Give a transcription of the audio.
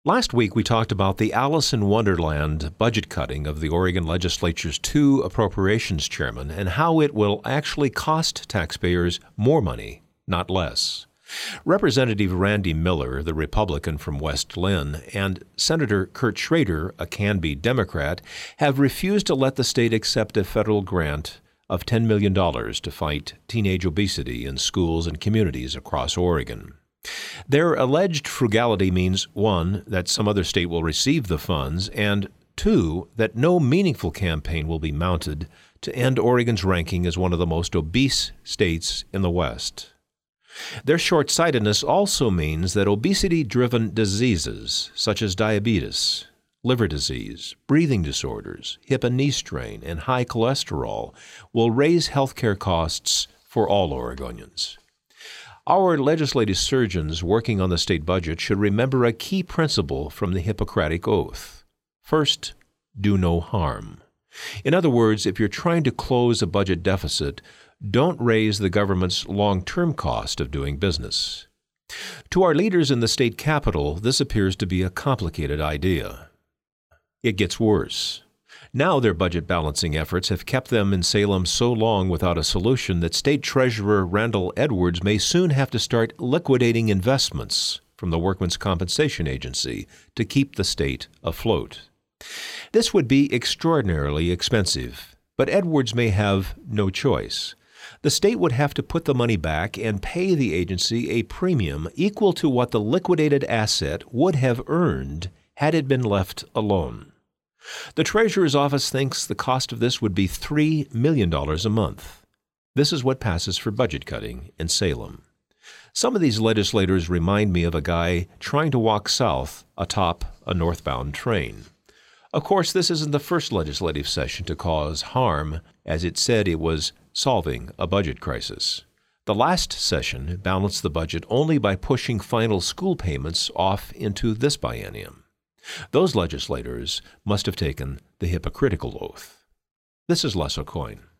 Last week, we talked about the Alice in Wonderland budget cutting of the Oregon legislature's two appropriations chairmen and how it will actually cost taxpayers more money, not less. Representative Randy Miller, the Republican from West Linn, and Senator Kurt Schrader, a Canby Democrat, have refused to let the state accept a federal grant of $10 million to fight teenage obesity in schools and communities across Oregon. Their alleged frugality means, one, that some other state will receive the funds, and two, that no meaningful campaign will be mounted to end Oregon's ranking as one of the most obese states in the West. Their short-sightedness also means that obesity-driven diseases such as diabetes, liver disease, breathing disorders, hip and knee strain, and high cholesterol will raise healthcare costs for all Oregonians. Our legislative surgeons working on the state budget should remember a key principle from the Hippocratic Oath. First, do no harm. In other words, if you're trying to close a budget deficit, don't raise the government's long-term cost of doing business. To our leaders in the state capitol, this appears to be a complicated idea. It gets worse. Now their budget balancing efforts have kept them in Salem so long without a solution that State Treasurer Randall Edwards may soon have to start liquidating investments from the Workmen's Compensation Agency to keep the state afloat. This would be extraordinarily expensive, but Edwards may have no choice. The state would have to put the money back and pay the agency a premium equal to what the liquidated asset would have earned had it been left alone. The Treasurer's office thinks the cost of this would be $3 million a month. This is what passes for budget cutting in Salem. Some of these legislators remind me of a guy trying to walk south atop a northbound train. Of course, this isn't the first legislative session to cause harm, as it said it was solving a budget crisis. The last session balanced the budget only by pushing final school payments off into this biennium. Those legislators must have taken the hypocritical oath. This is Les Aucoin.